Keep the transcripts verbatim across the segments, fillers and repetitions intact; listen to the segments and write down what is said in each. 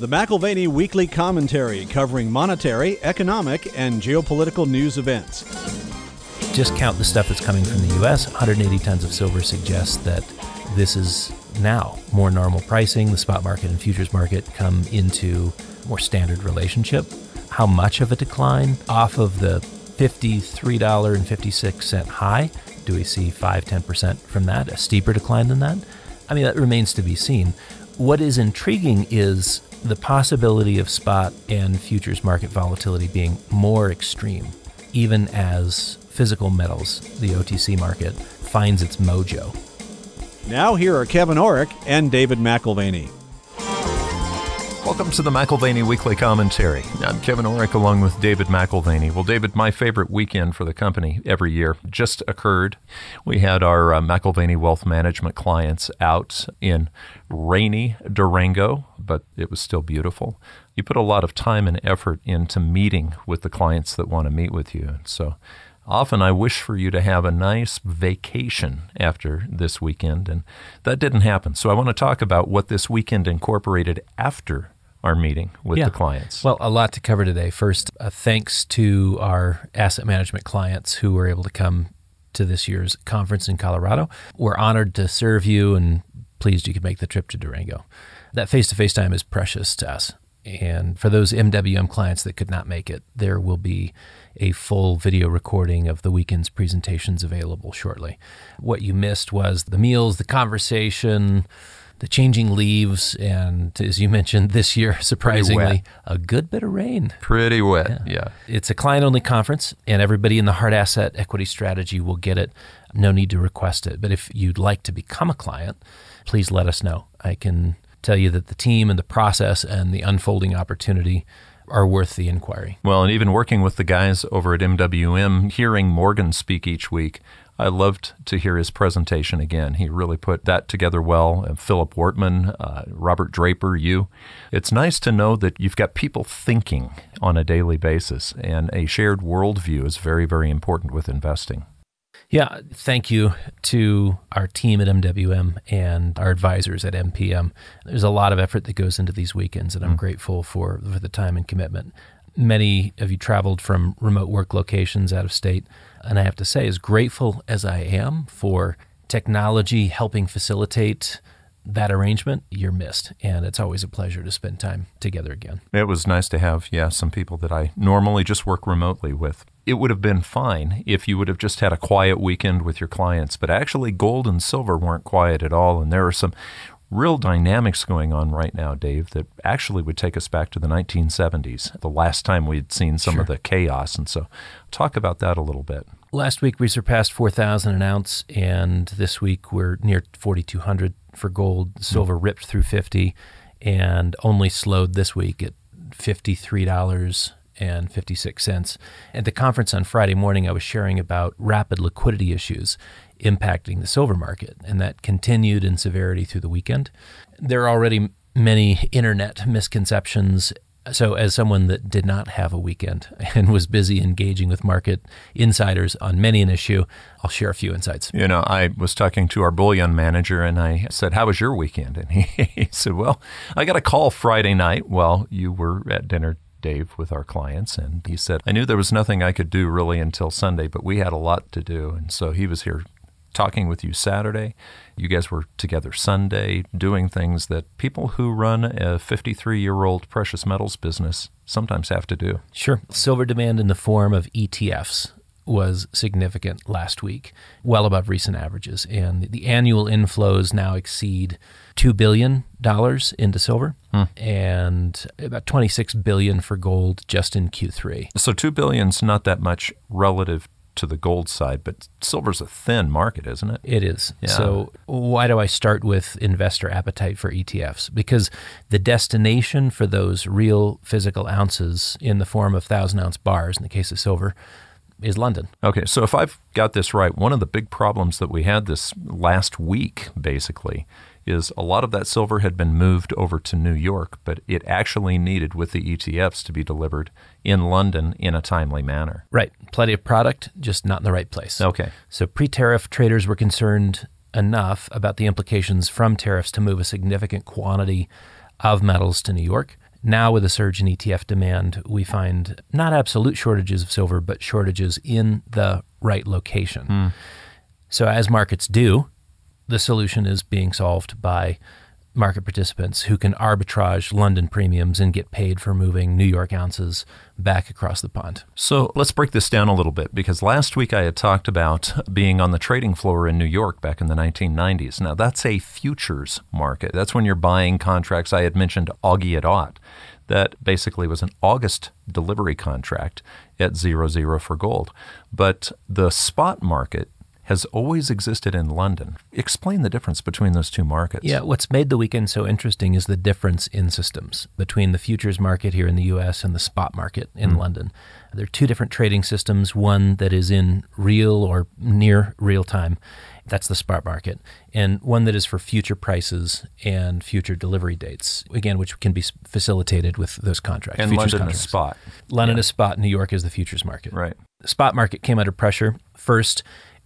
The McIlvaney Weekly Commentary, covering monetary, economic, and geopolitical news events. Just count the stuff that's coming from the U S. one hundred eighty tons of silver suggests that this is now more normal pricing. The spot market and futures market come into more standard relationship. How much of a decline off of the fifty-three dollars and fifty-six cents high? Do we see five, ten percent from that? A steeper decline than that? I mean, that remains to be seen. What is intriguing is the possibility of spot and futures market volatility being more extreme, even as physical metals, the O T C market, finds its mojo. Now here are Kevin Orrick and David McIlvaney. Welcome to the McIlvaney Weekly Commentary. I'm Kevin Orrick along with David McIlvaney. Well, David, my favorite weekend for the company every year just occurred. We had our uh, McIlvaney Wealth Management clients out in rainy Durango, but it was still beautiful. You put a lot of time and effort into meeting with the clients that want to meet with you. So often I wish for you to have a nice vacation after this weekend, and that didn't happen. So I want to talk about what this weekend incorporated after our meeting with yeah. the clients. Well, a lot to cover today. First, uh, thanks to our asset management clients who were able to come to this year's conference in Colorado. We're honored to serve you and pleased you could make the trip to Durango. That face-to-face time is precious to us. And for those M W M clients that could not make it, there will be a full video recording of the weekend's presentations available shortly. What you missed was the meals, the conversation, the changing leaves, and as you mentioned this year, surprisingly, a good bit of rain. Pretty wet, yeah. yeah. It's a client-only conference, and everybody in the hard asset equity strategy will get it. No need to request it. But if you'd like to become a client, please let us know. I can tell you that the team and the process and the unfolding opportunity are worth the inquiry. Well, and even working with the guys over at M W M, hearing Morgan speak each week, I loved to hear his presentation again. He really put that together well. Uh, Philip Wortman, uh, Robert Draper, you. It's nice to know that you've got people thinking on a daily basis, and a shared worldview is very, very important with investing. Yeah, thank you to our team at M W M and our advisors at M P M. There's a lot of effort that goes into these weekends, and I'm mm. grateful for, for the time and commitment. Many of you traveled from remote work locations out of state, and I have to say, as grateful as I am for technology helping facilitate that arrangement, you're missed, and it's always a pleasure to spend time together again. It was nice to have, yeah, some people that I normally just work remotely with. It would have been fine if you would have just had a quiet weekend with your clients, but actually gold and silver weren't quiet at all, and there are some real dynamics going on right now, Dave, that actually would take us back to the nineteen seventies, the last time we'd seen some sure. of the chaos, and so talk about that a little bit. Last week we surpassed four thousand an ounce, and this week we're near forty-two hundred for gold. Silver mm. ripped through fifty and only slowed this week at fifty-three dollars and fifty-six cents. At the conference on Friday morning, I was sharing about rapid liquidity issues impacting the silver market, and that continued in severity through the weekend. There are already many internet misconceptions. So as someone that did not have a weekend and was busy engaging with market insiders on many an issue, I'll share a few insights. You know, I was talking to our bullion manager, and I said, how was your weekend? And he, he said, well, I got a call Friday night while you were at dinner, Dave, with our clients, and he said, I knew there was nothing I could do really until Sunday, but we had a lot to do. And so he was here talking with you Saturday. You guys were together Sunday, doing things that people who run a fifty-three-year-old precious metals business sometimes have to do. Sure. Silver demand in the form of E T Fs was significant last week, well above recent averages. And the annual inflows now exceed two billion dollars into silver hmm. and about twenty-six billion dollars for gold just in Q three. So two billion dollars is not that much relative to the gold side, but silver's a thin market, isn't it? It is. Yeah. So why do I start with investor appetite for E T Fs? Because the destination for those real physical ounces in the form of thousand-ounce bars, in the case of silver, is London. Okay, so if I've got this right, one of the big problems that we had this last week, basically, is a lot of that silver had been moved over to New York, but it actually needed, with the E T Fs, to be delivered in London in a timely manner. Right. Plenty of product, just not in the right place. Okay. So pre-tariff traders were concerned enough about the implications from tariffs to move a significant quantity of metals to New York. Now with a surge in E T F demand, we find not absolute shortages of silver, but shortages in the right location. Mm. So as markets do, the solution is being solved by market participants who can arbitrage London premiums and get paid for moving New York ounces back across the pond. So let's break this down a little bit, because last week I had talked about being on the trading floor in New York back in the nineteen nineties. Now, that's a futures market. That's when you're buying contracts. I had mentioned Augie et Al. That basically was an August delivery contract at zero zero for gold. But the spot market has always existed in London. Explain the difference between those two markets. Yeah, what's made the weekend so interesting is the difference in systems between the futures market here in the U S and the spot market in mm. London. There are two different trading systems, one that is in real or near real time. That's the spot market. And one that is for future prices and future delivery dates, again, which can be facilitated with those contracts. And futures London contracts. is spot. London yeah. is spot. New York is the futures market. Right. The spot market came under pressure. First,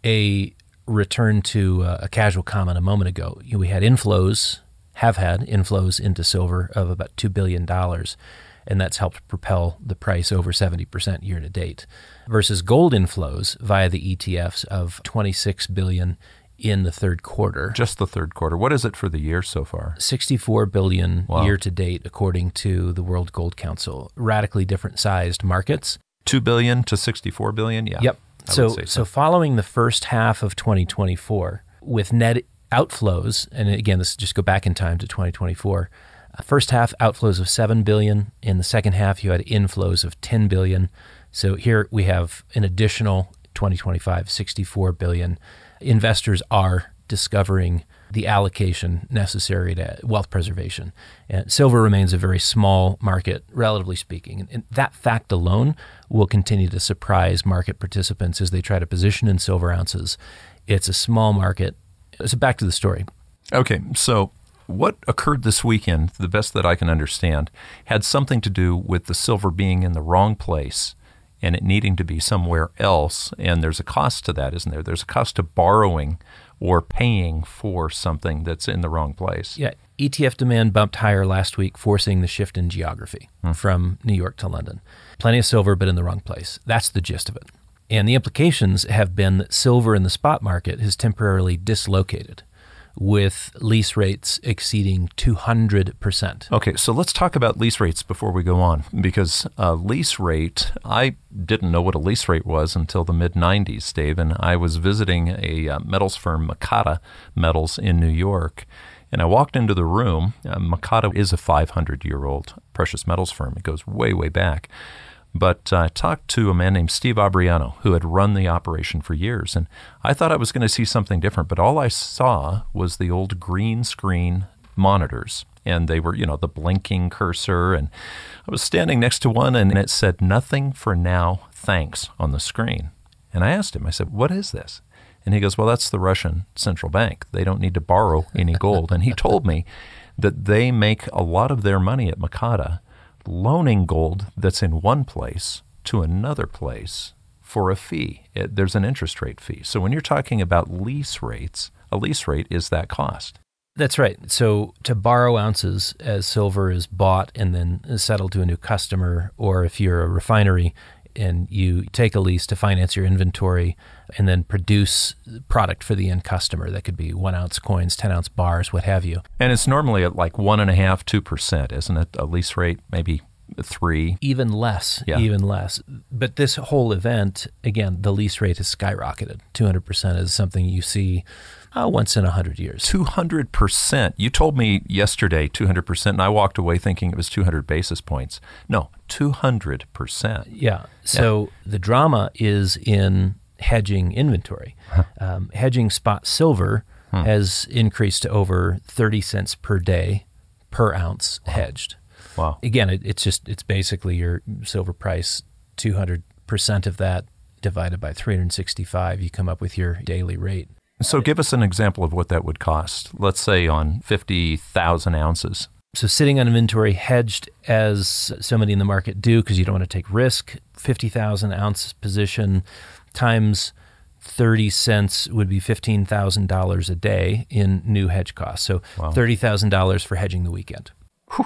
a return to uh, a casual comment a moment ago. You know, we had inflows, have had inflows into silver of about two billion dollars, and that's helped propel the price over seventy percent year to date, versus gold inflows via the E T Fs of twenty-six billion dollars in the third quarter. Just the third quarter. What is it for the year so far? sixty-four billion dollars wow. year to date, according to the World Gold Council. Radically different sized markets. two billion dollars to sixty-four billion dollars? Yeah. Yep. I So, so, so following the first half of twenty twenty-four, with net outflows, and again, this just go back in time to twenty twenty-four, uh, first half outflows of seven billion dollars. In the second half, you had inflows of ten billion dollars. So here we have an additional twenty twenty-five, sixty-four billion dollars. Investors are discovering the allocation necessary to wealth preservation. And silver remains a very small market, relatively speaking. And, and that fact alone will continue to surprise market participants as they try to position in silver ounces. It's a small market. So back to the story. Okay, so what occurred this weekend, the best that I can understand, had something to do with the silver being in the wrong place and it needing to be somewhere else. And there's a cost to that, isn't there? There's a cost to borrowing or paying for something that's in the wrong place. Yeah, E T F demand bumped higher last week, forcing the shift in geography hmm. from New York to London. Plenty of silver, but in the wrong place. That's the gist of it. And the implications have been that silver in the spot market has temporarily dislocated, with lease rates exceeding two hundred percent. Okay, so let's talk about lease rates before we go on, because a lease rate, I didn't know what a lease rate was until the mid nineties, Dave, and I was visiting a uh, metals firm, Makata Metals, in New York, and I walked into the room. Uh, Makata is a five hundred year old precious metals firm. It goes way, way back. But I talked to a man named Steve Abriano, who had run the operation for years, and I thought I was going to see something different, but all I saw was the old green screen monitors, and they were, you know, the blinking cursor, and I was standing next to one, and it said, "Nothing for now, thanks," on the screen. And I asked him, I said, "What is this?" And he goes, "Well, that's the Russian central bank. They don't need to borrow any gold." And he told me that they make a lot of their money at Makata loaning gold that's in one place to another place for a fee. It, there's an interest rate fee. So when you're talking about lease rates, a lease rate is that cost. That's right. So to borrow ounces as silver is bought and then settled to a new customer, or if you're a refinery and you take a lease to finance your inventory and then produce product for the end customer, that could be one ounce coins, ten ounce bars, what have you. And it's normally at like one and a half, two percent, isn't it? A lease rate, maybe three. Even less, yeah. even less. But this whole event, again, the lease rate has skyrocketed. two hundred percent is something you see uh, once in a hundred years. two hundred percent. You told me yesterday two hundred percent, and I walked away thinking it was two hundred basis points. No, two hundred percent. Yeah. So yeah. The drama is in hedging inventory. Huh. Um, hedging spot silver hmm. has increased to over thirty cents per day per ounce wow. hedged. Wow. Again, it, it's just, it's basically your silver price, two hundred percent of that divided by three hundred sixty-five, you come up with your daily rate. So give us an example of what that would cost, let's say on fifty thousand ounces. So sitting on inventory hedged, as so many in the market do, because you don't want to take risk, fifty thousand ounce position times thirty cents would be fifteen thousand dollars a day in new hedge costs. So wow. thirty thousand dollars for hedging the weekend. Whew.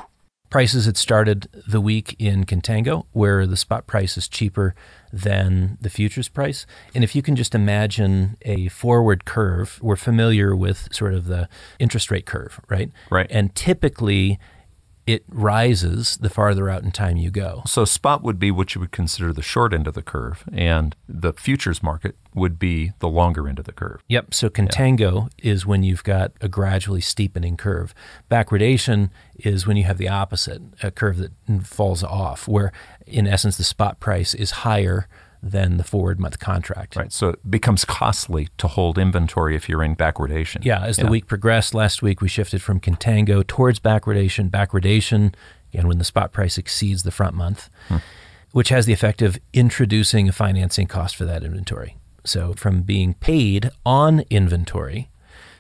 Prices had started the week in contango, where the spot price is cheaper than the futures price. And if you can just imagine a forward curve, we're familiar with sort of the interest rate curve, right? Right. And typically it rises the farther out in time you go. So spot would be what you would consider the short end of the curve, and the futures market would be the longer end of the curve. Yep. So contango yeah. is when you've got a gradually steepening curve. Backwardation is when you have the opposite, a curve that falls off, where in essence the spot price is higher than the forward month contract. Right. So it becomes costly to hold inventory if you're in backwardation. Yeah. As yeah. the week progressed, last week we shifted from contango towards backwardation. Backwardation, again, when the spot price exceeds the front month, hmm. which has the effect of introducing a financing cost for that inventory. So from being paid on inventory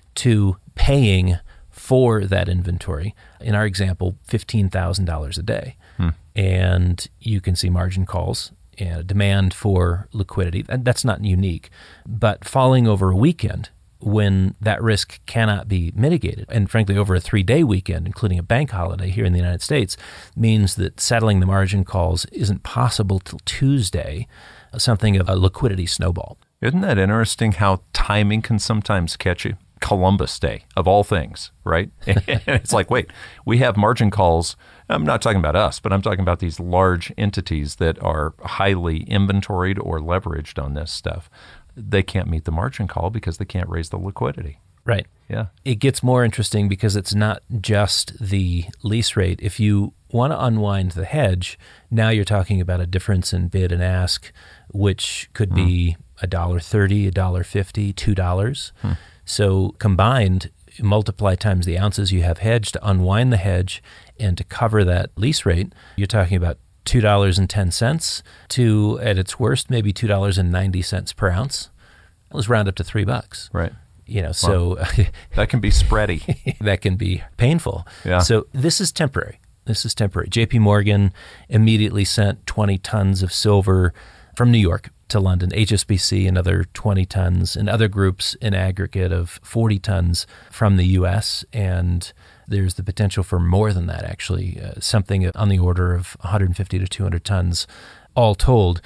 to paying for that inventory, in our example, fifteen thousand dollars a day. Hmm. And you can see margin calls and a demand for liquidity. That's not unique. But falling over a weekend when that risk cannot be mitigated, and frankly over a three-day weekend, including a bank holiday here in the United States, means that settling the margin calls isn't possible till Tuesday, something of a liquidity snowball. Isn't that interesting how timing can sometimes catch you? Columbus Day, of all things, right? And it's like, wait, we have margin calls. I'm not talking about us, but I'm talking about these large entities that are highly inventoried or leveraged on this stuff. They can't meet the margin call because they can't raise the liquidity. Right. Yeah. It gets more interesting because it's not just the lease rate. If you want to unwind the hedge, now you're talking about a difference in bid and ask, which could be one dollar thirty, one dollar fifty, two dollars. Hmm. So combined, multiply times the ounces you have hedged to unwind the hedge and to cover that lease rate, you're talking about two dollars and ten cents to, at its worst, maybe two dollars and ninety cents per ounce. Let's round up to three bucks. Right. You know, so well, that can be spready. That can be painful. Yeah. So this is temporary. This is temporary. J P Morgan immediately sent twenty tons of silver from New York to London, H S B C another twenty tons, and other groups in aggregate of forty tons from the U S, and there's the potential for more than that, actually, uh, something on the order of one hundred fifty to two hundred tons, all told,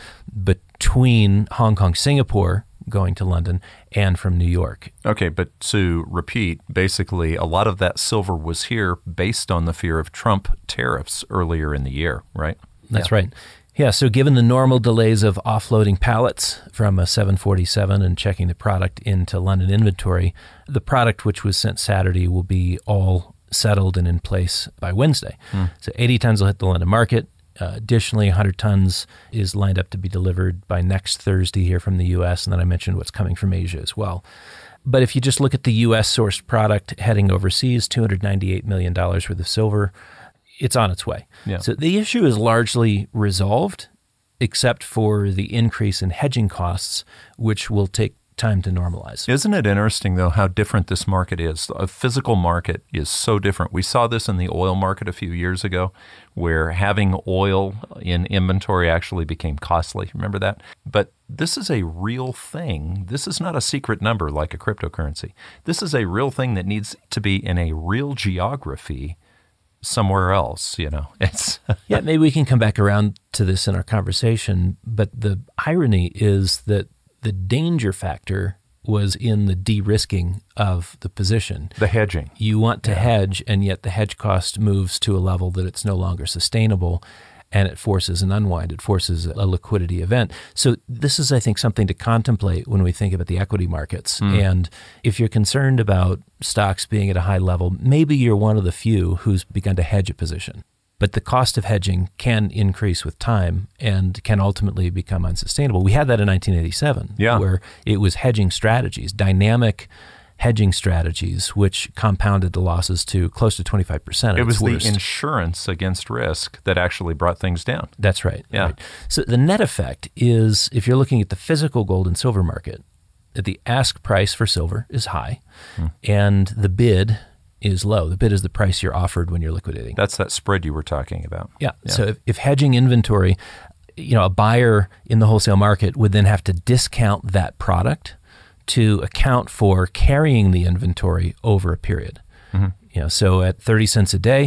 between Hong Kong, Singapore, going to London, and from New York. Okay, but to repeat, basically, a lot of that silver was here based on the fear of Trump tariffs earlier in the year, right? That's yeah. right. Yeah, so given the normal delays of offloading pallets from a seven forty-seven and checking the product into London inventory, the product which was sent Saturday will be all settled and in place by Wednesday. Hmm. So eighty tons will hit the London market. Uh, additionally, one hundred tons is lined up to be delivered by next Thursday here from the U S, and then I mentioned what's coming from Asia as well. But if you just look at the U S-sourced product heading overseas, two hundred ninety-eight million dollars worth of silver, it's on its way. Yeah. So the issue is largely resolved, except for the increase in hedging costs, which will take time to normalize. Isn't it interesting, though, how different this market is? A physical market is so different. We saw this in the oil market a few years ago, where having oil in inventory actually became costly. Remember that? But this is a real thing. This is not a secret number like a cryptocurrency. This is a real thing that needs to be in a real geography somewhere else, you know. It's yeah, maybe we can come back around to this in our conversation, but the irony is that the danger factor was in the de-risking of the position. The hedging. You want to yeah. hedge, and yet the hedge cost moves to a level that it's no longer sustainable, and it forces an unwind. It forces a liquidity event. So this is, I think, something to contemplate when we think about the equity markets. Mm. And if you're concerned about stocks being at a high level, maybe you're one of the few who's begun to hedge a position. But the cost of hedging can increase with time and can ultimately become unsustainable. We had that in nineteen eighty-seven, yeah. where it was hedging strategies, dynamic hedging strategies, which compounded the losses to close to twenty-five percent. It was the worst. insurance against risk that actually brought things down. That's right. Yeah. Right. So the net effect is, if you're looking at the physical gold and silver market, that the ask price for silver is high, hmm. and the bid is low. The bid is the price you're offered when you're liquidating. That's that spread you were talking about. Yeah. yeah. So if, if hedging inventory, you know, a buyer in the wholesale market would then have to discount that product to account for carrying the inventory over a period. Mm-hmm. You know, so at thirty cents a day,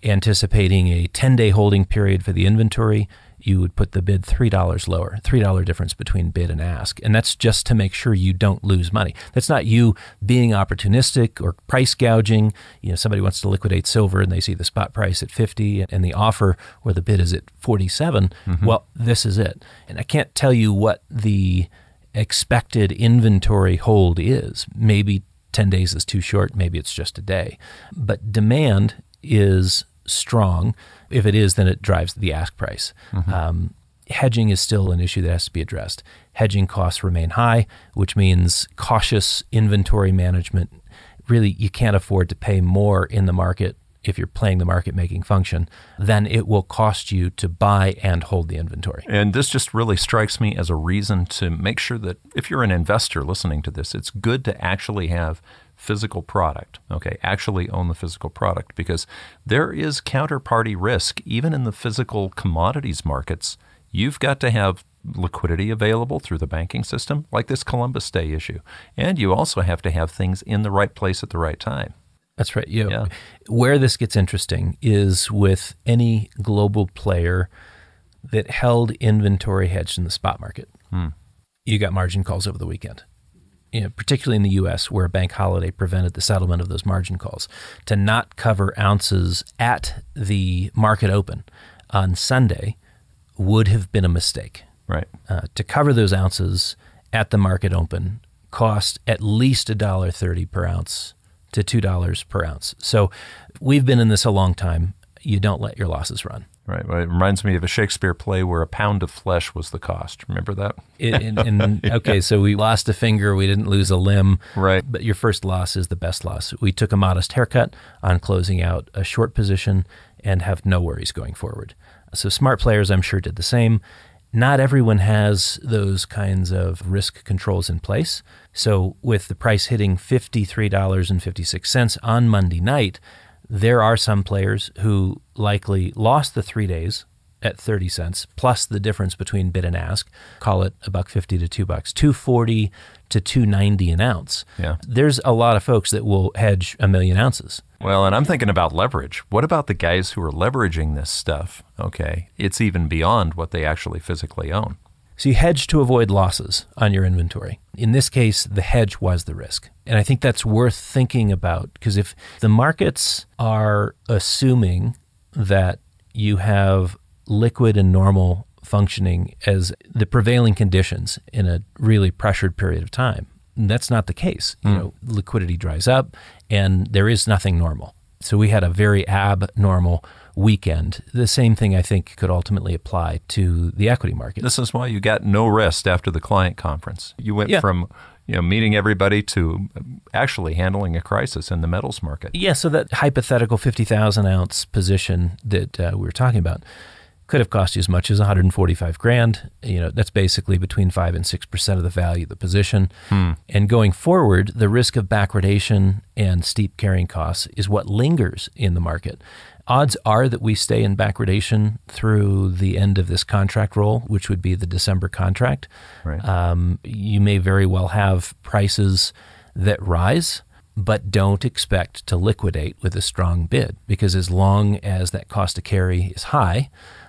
anticipating a ten-day holding period for the inventory, you would put the bid three dollars lower, three dollars difference between bid and ask. And that's just to make sure you don't lose money. That's not you being opportunistic or price gouging. You know, somebody wants to liquidate silver and they see the spot price at fifty and the offer where the bid is at forty-seven. Mm-hmm. Well, this is it. And I can't tell you what the expected inventory hold is. Maybe ten days is too short. Maybe it's just a day. But demand is strong. If it is, then it drives the ask price. Mm-hmm. Um, hedging is still an issue that has to be addressed. Hedging costs remain high, which means cautious inventory management. Really, you can't afford to pay more in the market if you're playing the market-making function than it will cost you to buy and hold the inventory. And this just really strikes me as a reason to make sure that if you're an investor listening to this, it's good to actually have physical product, okay, actually own the physical product, because there is counterparty risk even in the physical commodities markets. You've got to have liquidity available through the banking system, like this Columbus Day issue. And you also have to have things in the right place at the right time. That's right. You know, yeah. Where this gets interesting is with any global player that held inventory hedged in the spot market. Hmm. You got margin calls over the weekend. You know, particularly in the U S, where a bank holiday prevented the settlement of those margin calls. To not cover ounces at the market open on Sunday would have been a mistake. Right. Uh, to cover those ounces at the market open cost at least one dollar thirty per ounce to two dollars per ounce. So we've been in this a long time. You don't let your losses run. Right. Well, it reminds me of a Shakespeare play where a pound of flesh was the cost. Remember that? In, in, in, okay, so we lost a finger. We didn't lose a limb. Right. But your first loss is the best loss. We took a modest haircut on closing out a short position and have no worries going forward. So smart players, I'm sure, did the same. Not everyone has those kinds of risk controls in place. So with the price hitting fifty-three dollars and fifty-six cents on Monday night, there are some players who likely lost the three days at thirty cents, plus the difference between bid and ask. Call it a buck fifty to two bucks, two forty to two ninety an ounce. Yeah. There's a lot of folks that will hedge a million ounces. Well, and I'm thinking about leverage. What about the guys who are leveraging this stuff? Okay, it's even beyond what they actually physically own. So you hedge to avoid losses on your inventory. In this case, the hedge was the risk. And I think that's worth thinking about, because if the markets are assuming that you have liquid and normal functioning as the prevailing conditions in a really pressured period of time, that's not the case. Mm. You know, liquidity dries up and there is nothing normal. So we had a very abnormal weekend. The same thing, I think, could ultimately apply to the equity market. This is why you got no rest after the client conference. You went yeah. from you know meeting everybody to actually handling a crisis in the metals market. Yeah, so that hypothetical fifty thousand ounce position that uh, we were talking about could have cost you as much as one hundred forty-five grand. You know, that's basically between five and six percent of the value of the position. Hmm. And going forward, the risk of backwardation and steep carrying costs is what lingers in the market. Odds are that we stay in backwardation through the end of this contract roll, which would be the December contract. Right. Um, you may very well have prices that rise, but don't expect to liquidate with a strong bid, because as long as that cost to carry is high,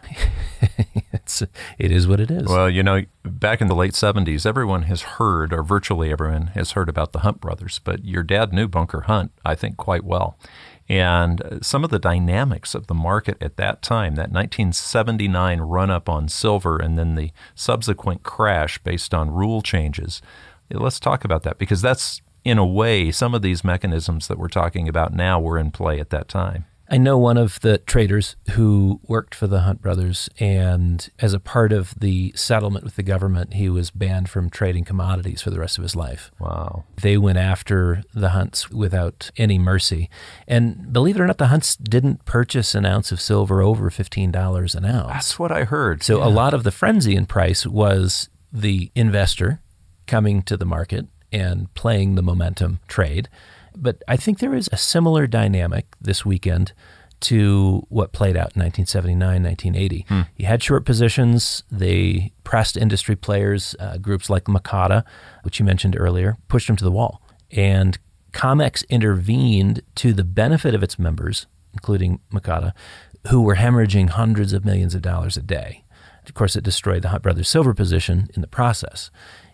it's, it is what it is. Well, you know, back in the late seventies, everyone has heard, or virtually everyone has heard about the Hunt brothers, but your dad knew Bunker Hunt, I think, quite well. And some of the dynamics of the market at that time, that nineteen seventy-nine run-up on silver and then the subsequent crash based on rule changes, let's talk about that, because that's, in a way, some of these mechanisms that we're talking about now were in play at that time. I know one of the traders who worked for the Hunt brothers, and as a part of the settlement with the government, he was banned from trading commodities for the rest of his life. Wow. They went after the Hunts without any mercy. And believe it or not, the Hunts didn't purchase an ounce of silver over fifteen dollars an ounce. That's what I heard. So yeah. a lot of the frenzy in price was the investor coming to the market and playing the momentum trade. But I think there is a similar dynamic this weekend to what played out in nineteen seventy-nine, nineteen eighty. Hmm. You had short positions. They pressed industry players, uh, groups like Makata, which you mentioned earlier, pushed them to the wall. And COMEX intervened to the benefit of its members including Makata, who were hemorrhaging hundreds of millions of dollars a day. Of course, it destroyed the Hunt Brothers silver position in the process.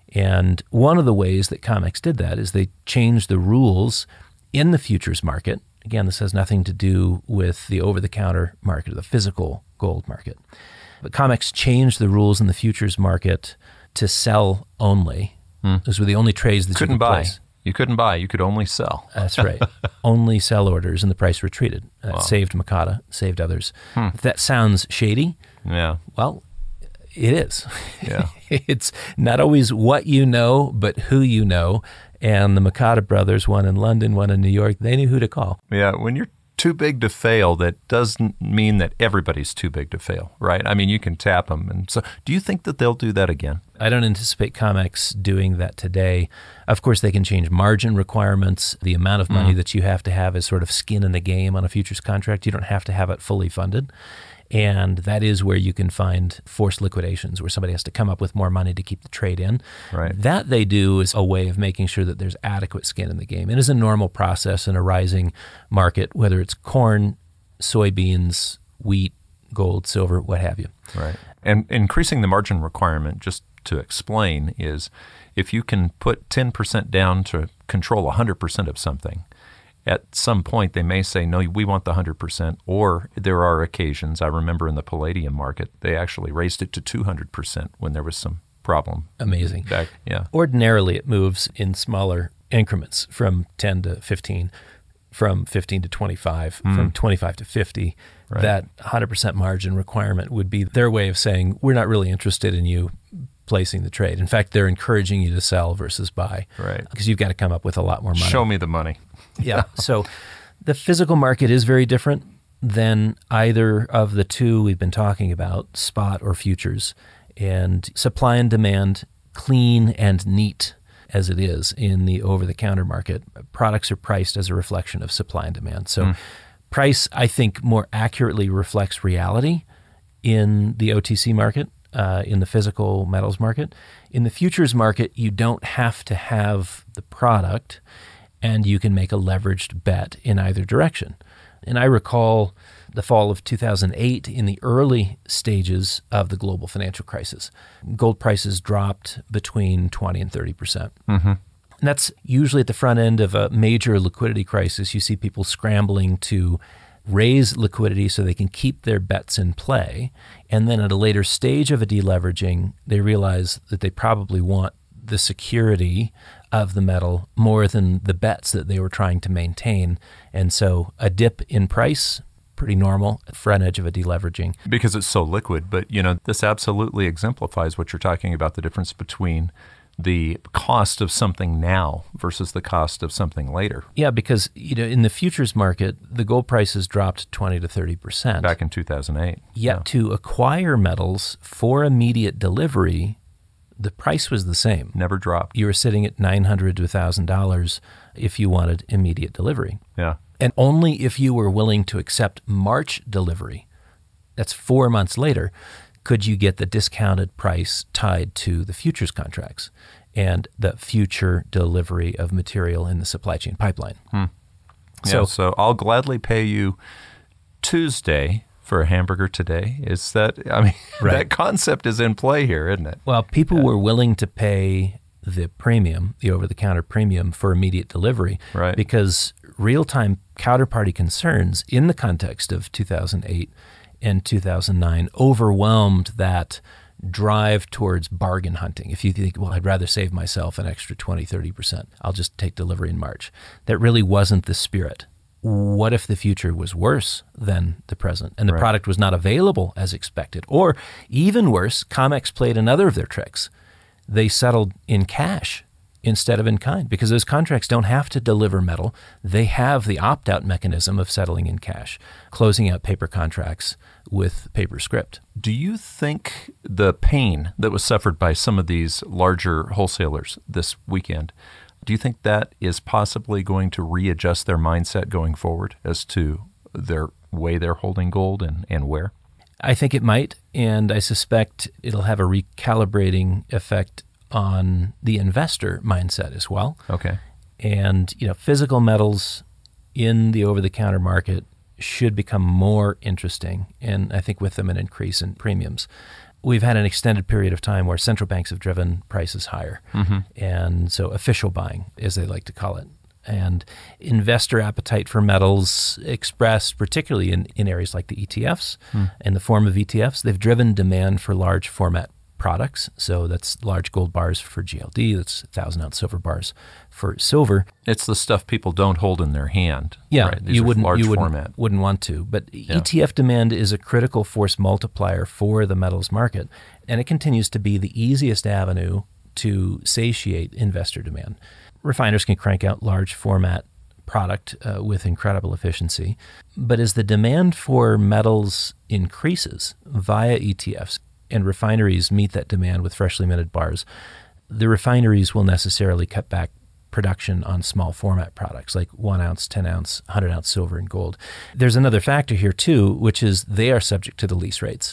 And one of the ways that COMEX did that is they changed the rules in the futures market. Again, this has nothing to do with the over-the-counter market or the physical gold market. But COMEX changed the rules in the futures market to sell only. Hmm. Those were the only trades that couldn't you could buy. place. You couldn't buy. You could only sell. That's right. Only sell orders, and the price retreated. That Wow. saved Makata, saved others. Hmm. If that sounds shady, Yeah. well, it is. Yeah. It's not always what you know, but who you know. And the Makata brothers, one in London, one in New York, they knew who to call. Yeah. When you're too big to fail, that doesn't mean that everybody's too big to fail, right? I mean, you can tap them. And so do you think that they'll do that again? I don't anticipate COMEX doing that today. Of course, they can change margin requirements. The amount of money mm. that you have to have is sort of skin in the game on a futures contract. You don't have to have it fully funded. And that is where you can find forced liquidations, where somebody has to come up with more money to keep the trade in. Right. That they do is a way of making sure that there's adequate skin in the game. It is a normal process in a rising market, whether it's corn, soybeans, wheat, gold, silver, what have you. Right. And increasing the margin requirement, just to explain, is if you can put ten percent down to control one hundred percent of something, at some point they may say, no, we want the one hundred percent. Or there are occasions, I remember in the palladium market, they actually raised it to two hundred percent when there was some problem. Amazing. Back, yeah. Ordinarily, it moves in smaller increments from ten to fifteen, from fifteen to twenty-five, mm. from twenty-five to fifty. Right. That one hundred percent margin requirement would be their way of saying, we're not really interested in you placing the trade. In fact, they're encouraging you to sell versus buy. Right. Because you've got to come up with a lot more money. Show me the money. Yeah. So the physical market is very different than either of the two we've been talking about, spot or futures. And supply and demand, clean and neat as it is in the over-the-counter market, products are priced as a reflection of supply and demand. So mm. price, I think, more accurately reflects reality in the O T C market, uh, in the physical metals market. In the futures market, you don't have to have the product, and you can make a leveraged bet in either direction. And I recall the fall of two thousand eight, in the early stages of the global financial crisis. Gold prices dropped between twenty and thirty percent. Mm-hmm. And that's usually at the front end of a major liquidity crisis. You see people scrambling to raise liquidity so they can keep their bets in play. And then at a later stage of a deleveraging, they realize that they probably want the security of the metal more than the bets that they were trying to maintain. And so a dip in price, pretty normal, front edge of a deleveraging. Because it's so liquid. But, you know, this absolutely exemplifies what you're talking about, the difference between the cost of something now versus the cost of something later. Yeah, because, you know, in the futures market, the gold prices dropped twenty to thirty percent. Back in two thousand eight. Yet yeah. to acquire metals for immediate delivery, the price was the same. Never dropped. You were sitting at nine hundred dollars to one thousand dollars if you wanted immediate delivery. Yeah. And only if you were willing to accept March delivery, that's four months later, could you get the discounted price tied to the futures contracts and the future delivery of material in the supply chain pipeline. Hmm. Yeah, so, so I'll gladly pay you Tuesday for a hamburger today. Is that, I mean, right. that concept is in play here, isn't it? Well, people yeah. were willing to pay the premium, the over-the-counter premium for immediate delivery, right. because real-time counterparty concerns in the context of two thousand eight and two thousand nine overwhelmed that drive towards bargain hunting. If you think, well, I'd rather save myself an extra twenty, thirty percent, I'll just take delivery in March. That really wasn't the spirit. What if the future was worse than the present and the right. product was not available as expected? Or even worse, COMEX played another of their tricks. They settled in cash instead of in kind, because those contracts don't have to deliver metal. They have the opt-out mechanism of settling in cash, closing out paper contracts with paper script. Do you think the pain that was suffered by some of these larger wholesalers this weekend, do you think that is possibly going to readjust their mindset going forward as to their way they're holding gold and, and where? I think it might, and I suspect it'll have a recalibrating effect on the investor mindset as well. Okay. And, you know, physical metals in the over-the-counter market should become more interesting, and I think with them an increase in premiums. We've had an extended period of time where central banks have driven prices higher, mm-hmm. and so official buying, as they like to call it, and investor appetite for metals expressed particularly in, in areas like the E T Fs, mm. in the form of E T Fs. They've driven demand for large format products, so that's large gold bars for G L D, that's one thousand ounce silver bars for silver. It's the stuff people don't hold in their hand. Yeah, right? These you are wouldn't large you wouldn't, format. wouldn't want to. But Yeah. E T F demand is a critical force multiplier for the metals market, and it continues to be the easiest avenue to satiate investor demand. Refiners can crank out large format product uh, with incredible efficiency, but as the demand for metals increases via E T Fs, and refineries meet that demand with freshly minted bars, the refineries will necessarily cut back production on small format products like one ounce, ten ounce, one hundred ounce silver and gold. There's another factor here too, which is they are subject to the lease rates.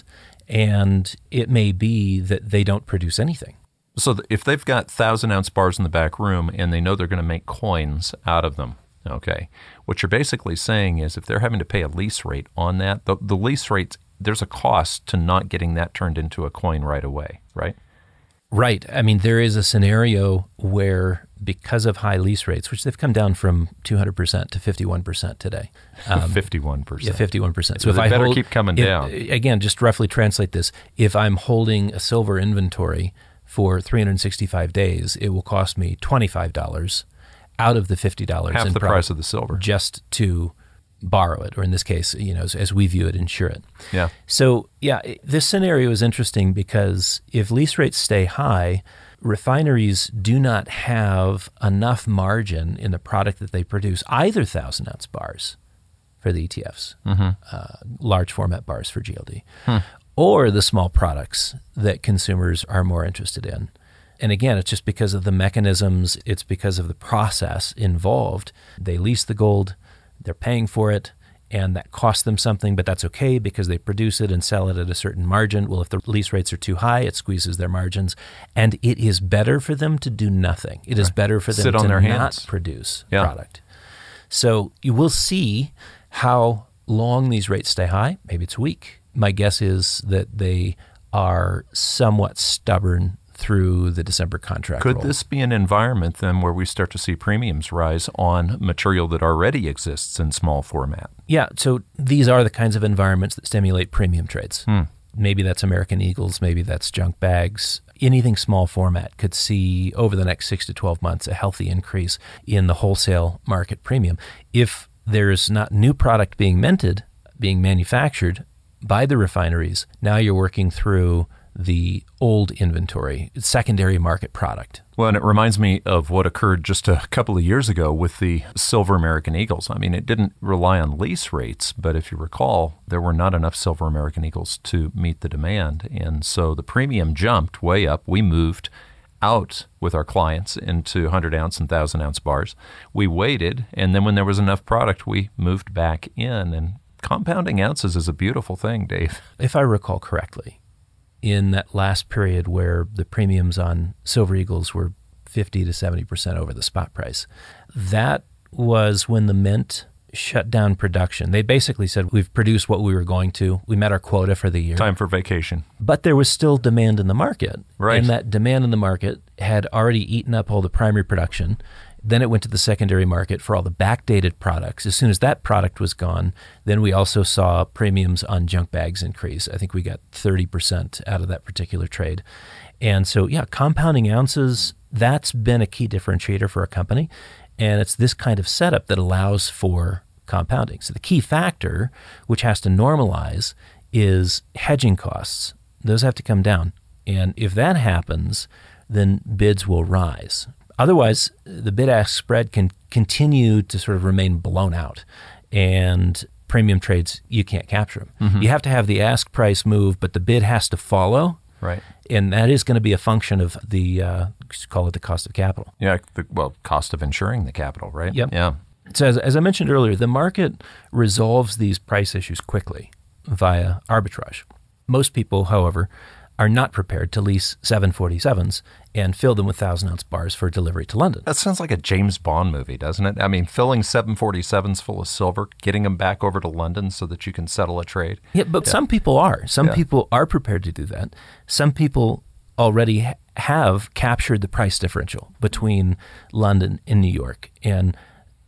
And it may be that they don't produce anything. So th- if they've got thousand ounce bars in the back room and they know they're going to make coins out of them, okay, what you're basically saying is if they're having to pay a lease rate on that, the, the lease rates, there's a cost to not getting that turned into a coin right away, right? Right. I mean, there is a scenario where because of high lease rates, which they've come down from two hundred percent to fifty-one percent today. Um, fifty-one percent. Yeah, fifty-one percent. So, so if they I better hold, keep coming if, down. Again, just roughly translate this. If I'm holding a silver inventory for three hundred sixty-five days, it will cost me twenty-five dollars out of the fifty dollars. Half in the price of the silver. Just to borrow it, or in this case, you know, as, as we view it, insure it. Yeah. So, yeah, this scenario is interesting because if lease rates stay high, refineries do not have enough margin in the product that they produce, either thousand ounce bars for the E T Fs, mm-hmm. uh, large format bars for G L D, hmm. or the small products that consumers are more interested in. And again, it's just because of the mechanisms, it's because of the process involved. They lease the gold, they're paying for it, and that costs them something, but that's okay because they produce it and sell it at a certain margin. Well, if the lease rates are too high, it squeezes their margins, and it is better for them to do nothing. It right. is better for them Sit to on their not hands. produce yeah. product. So you will see how long these rates stay high. Maybe it's a week. My guess is that they are somewhat stubborn through the December contract Could roll. this be an environment then where we start to see premiums rise on material that already exists in small format? Yeah, so these are the kinds of environments that stimulate premium trades. Hmm. Maybe that's American Eagles, maybe that's junk bags. Anything small format could see over the next six to twelve months a healthy increase in the wholesale market premium. If there's not new product being minted, being manufactured by the refineries, now you're working through the old inventory, secondary market product. Well, and it reminds me of what occurred just a couple of years ago with the silver American Eagles. I mean, it didn't rely on lease rates, but if you recall, there were not enough silver American Eagles to meet the demand. And so the premium jumped way up. We moved out with our clients into one hundred ounce and one thousand ounce bars. We waited, and then when there was enough product, we moved back in. And compounding ounces is a beautiful thing, Dave. If I recall correctly, in that last period where the premiums on Silver Eagles were fifty to seventy percent over the spot price, that was when the mint shut down production. They basically said, we've produced what we were going to. We met our quota for the year. Time for vacation. But there was still demand in the market. Right. And that demand in the market had already eaten up all the primary production. Then it went to the secondary market for all the backdated products. As soon as that product was gone, then we also saw premiums on junk bags increase. I think we got thirty percent out of that particular trade. And so, yeah, compounding ounces, that's been a key differentiator for a company. And it's this kind of setup that allows for compounding. So the key factor, which has to normalize, is hedging costs. Those have to come down. And if that happens, then bids will rise. Otherwise, the bid-ask spread can continue to sort of remain blown out, and premium trades, you can't capture them. Mm-hmm. You have to have the ask price move, but the bid has to follow. Right. And that is going to be a function of the, uh, call it the cost of capital. Yeah, the, well, cost of insuring the capital, right? Yep. Yeah. So as, as I mentioned earlier, the market resolves these price issues quickly via arbitrage. Most people, however, are not prepared to lease seven forty-sevens and fill them with one thousand ounce bars for delivery to London. That sounds like a James Bond movie, doesn't it? I mean, filling seven forty-sevens full of silver, getting them back over to London so that you can settle a trade. Yeah, but yeah. some people are. Some yeah. people are prepared to do that. Some people already ha- have captured the price differential between London and New York. And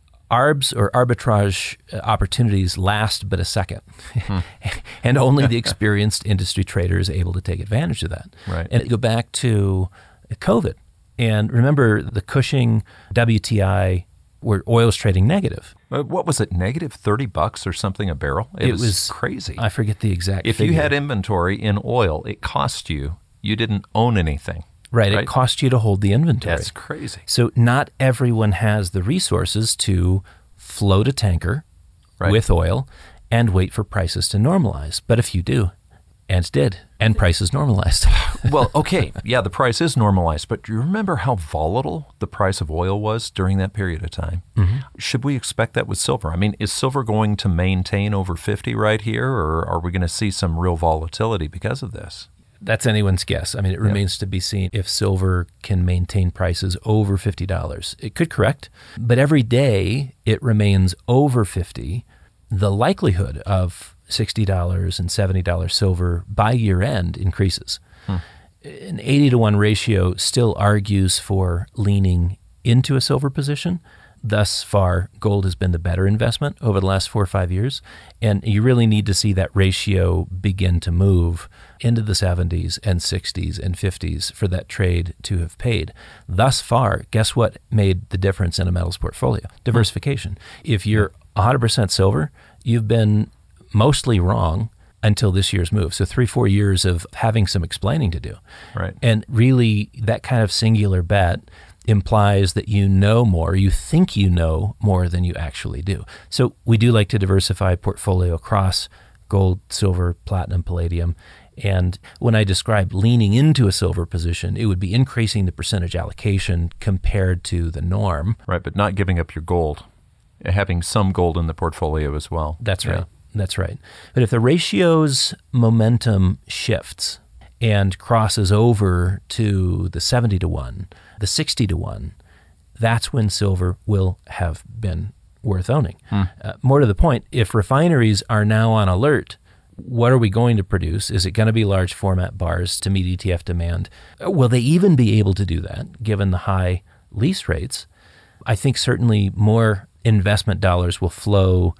arbs or arbitrage opportunities last but a second. Hmm. And only the experienced industry trader is able to take advantage of that. Right. And go back to COVID. And remember the Cushing W T I where oil is trading negative. Uh, what was it, negative thirty bucks or something a barrel? It, it was, was crazy. I forget the exact If figure. you had inventory in oil, it cost you, you didn't own anything. Right, right, it cost you to hold the inventory. That's crazy. So not everyone has the resources to float a tanker right. with oil and wait for prices to normalize. But if you do, and it did, and prices normalized. Well, okay, yeah, the price is normalized, but do you remember how volatile the price of oil was during that period of time? Mm-hmm. Should we expect that with silver? I mean, is silver going to maintain over fifty right here, or are we going to see some real volatility because of this? That's anyone's guess. I mean, it remains yeah. to be seen if silver can maintain prices over fifty dollars. It could correct, but every day it remains over fifty. The likelihood of sixty dollars and seventy dollars silver by year end increases. Hmm. An eighty to one ratio still argues for leaning into a silver position. Thus far, gold has been the better investment over the last four or five years, and you really need to see that ratio begin to move into the seventies and sixties and fifties for that trade to have paid. Thus far, guess what made the difference in a metals portfolio? Diversification. If you're one hundred percent silver, you've been mostly wrong until this year's move. So three, four years of having some explaining to do. Right. And really, that kind of singular bet implies that you know more, you think you know more than you actually do. So we do like to diversify portfolio across gold, silver, platinum, palladium. And when I describe leaning into a silver position, it would be increasing the percentage allocation compared to the norm. Right, but not giving up your gold, having some gold in the portfolio as well. That's yeah. right. That's right. But if the ratio's momentum shifts and crosses over to the seventy to one, the sixty to one, that's when silver will have been worth owning. Hmm. Uh, more to the point, if refineries are now on alert, what are we going to produce? Is it going to be large format bars to meet E T F demand? Will they even be able to do that given the high lease rates? I think certainly more investment dollars will flow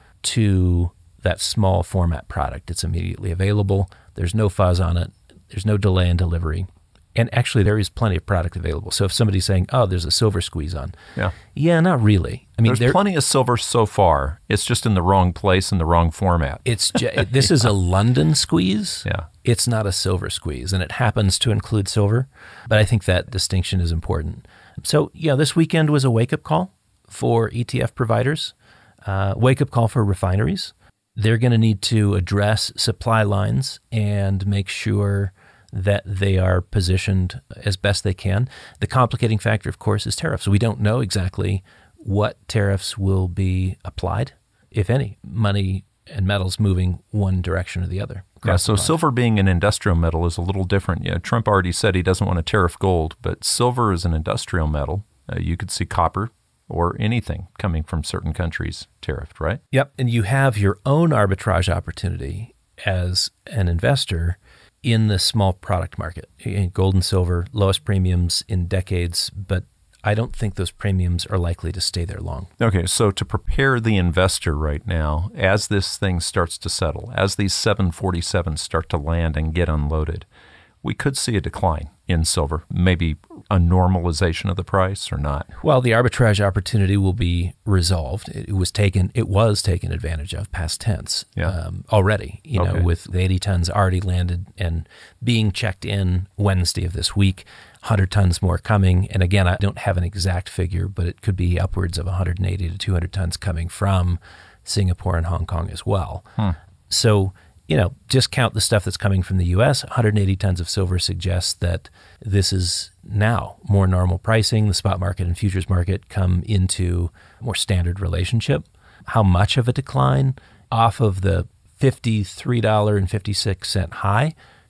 to that small format product. It's immediately available. There's no fuzz on it. There's no delay in delivery. And actually, there is plenty of product available. So if somebody's saying, oh, there's a silver squeeze on. Yeah. Yeah, not really. I mean, There's there, plenty of silver so far. It's just in the wrong place in the wrong format. It's ju- This is a London squeeze. Yeah. It's not a silver squeeze, and it happens to include silver. But I think that distinction is important. So, yeah, this weekend was a wake-up call for E T F providers, uh, wake-up call for refineries. They're going to need to address supply lines and make sure that they are positioned as best they can. The complicating factor, of course, is tariffs. We don't know exactly what tariffs will be applied, if any. Money and metals moving one direction or the other. Yeah, so silver being an industrial metal is a little different. Yeah, Trump already said he doesn't want to tariff gold, but silver is an industrial metal. Uh, you could see copper or anything coming from certain countries tariffed, right? Yep, and you have your own arbitrage opportunity as an investor in the small product market. In gold and silver, lowest premiums in decades, but I don't think those premiums are likely to stay there long. Okay, so to prepare the investor right now, as this thing starts to settle, as these seven forty-sevens start to land and get unloaded, we could see a decline in silver, maybe a normalization of the price or not. Well, the arbitrage opportunity will be resolved. It was taken. It was taken advantage of, past tense, yeah. um, already. You okay. know, with the eighty tons already landed and being checked in Wednesday of this week, one hundred tons more coming. And again, I don't have an exact figure, but it could be upwards of one hundred eighty to two hundred tons coming from Singapore and Hong Kong as well. Hmm. So, you know, just count the stuff that's coming from the U S. one hundred eighty tons of silver suggests that this is now more normal pricing. The spot market and futures market come into a more standard relationship. How much of a decline off of the fifty-three dollars and fifty-six cents high?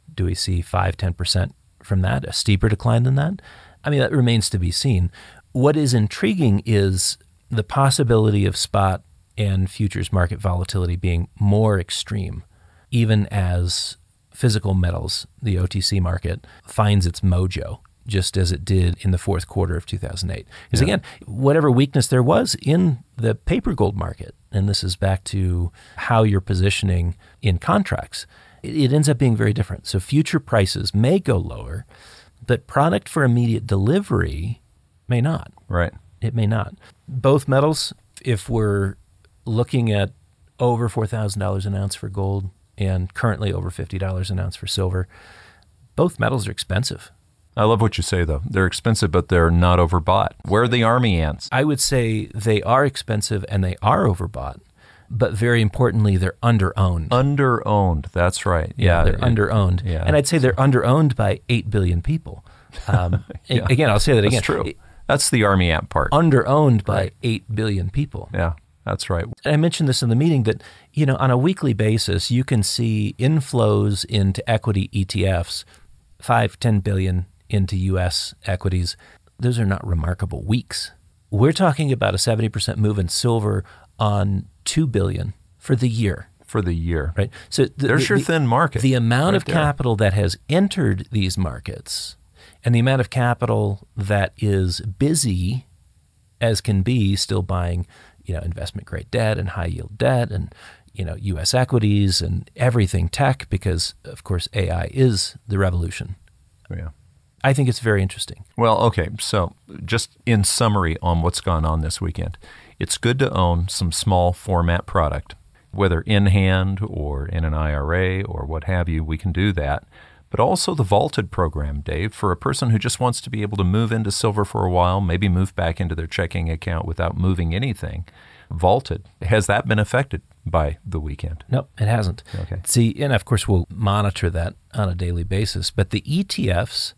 Do we see five, ten percent from that, a steeper decline than that? I mean, that remains to be seen. What is intriguing is the possibility of spot and futures market volatility being more extreme, even as physical metals, the O T C market, finds its mojo, just as it did in the fourth quarter of two thousand eight. Because yeah. again, whatever weakness there was in the paper gold market, and this is back to how you're positioning in contracts, it, it ends up being very different. So future prices may go lower, but product for immediate delivery may not. Right. It may not. Both metals, if we're looking at over four thousand dollars an ounce for gold and currently over fifty dollars an ounce for silver, both metals are expensive. I love what you say, though. They're expensive, but they're not overbought. Where are the army ants? I would say they are expensive and they are overbought, but very importantly, they're underowned. Underowned, that's right. Yeah, yeah they're it, underowned. Yeah. And I'd say they're underowned by eight billion people. Um, yeah. Again, I'll say that again. That's true. That's the army ant part. Underowned by right. eight billion people. Yeah, that's right. And I mentioned this in the meeting that, you know, on a weekly basis, you can see inflows into equity E T Fs, five, ten billion into U S equities. Those are not remarkable weeks. We're talking about a seventy percent move in silver on two billion for the year. For the year. Right. So the, there's the, your thin market. The amount right of there. capital that has entered these markets and the amount of capital that is busy as can be still buying, you know, investment grade debt and high yield debt and, you know, U S equities and everything tech, because of course A I is the revolution. Yeah. I think it's very interesting. Well, okay. So just in summary on what's gone on this weekend, it's good to own some small format product, whether in hand or in an I R A or what have you, we can do that. But also the vaulted program, Dave, for a person who just wants to be able to move into silver for a while, maybe move back into their checking account without moving anything. Vaulted, has that been affected by the weekend? No, it hasn't. Okay. See, and of course we'll monitor that on a daily basis, but the E T Fs,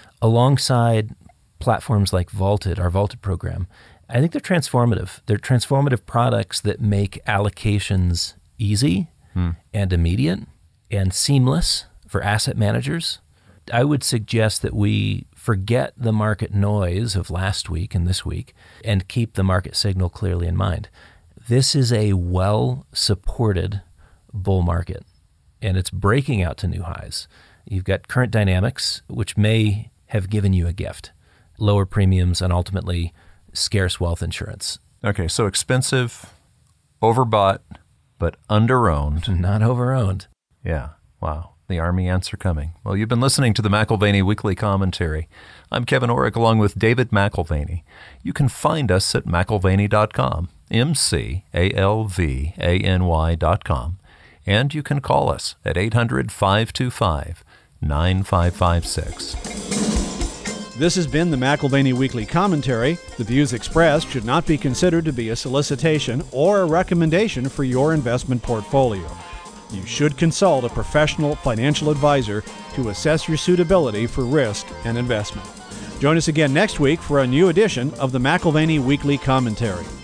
alongside platforms like Vaulted, our Vaulted program, I think they're transformative. They're transformative products that make allocations easy hmm. and immediate and seamless for asset managers. I would suggest that we forget the market noise of last week and this week and keep the market signal clearly in mind. This is a well-supported bull market, and it's breaking out to new highs. You've got current dynamics, which may have given you a gift, lower premiums, and ultimately scarce wealth insurance. Okay, so expensive, overbought, but underowned. Not overowned. Yeah, wow. The army ants are coming. Well, you've been listening to the McAlvany Weekly Commentary. I'm Kevin Orrick along with David McAlvany. You can find us at McAlvany dot com, M C A L V A N Y dot com. And you can call us at eight hundred, five two five, nine five five six. This has been the McAlvany Weekly Commentary. The views expressed should not be considered to be a solicitation or a recommendation for your investment portfolio. You should consult a professional financial advisor to assess your suitability for risk and investment. Join us again next week for a new edition of the McAlvany Weekly Commentary.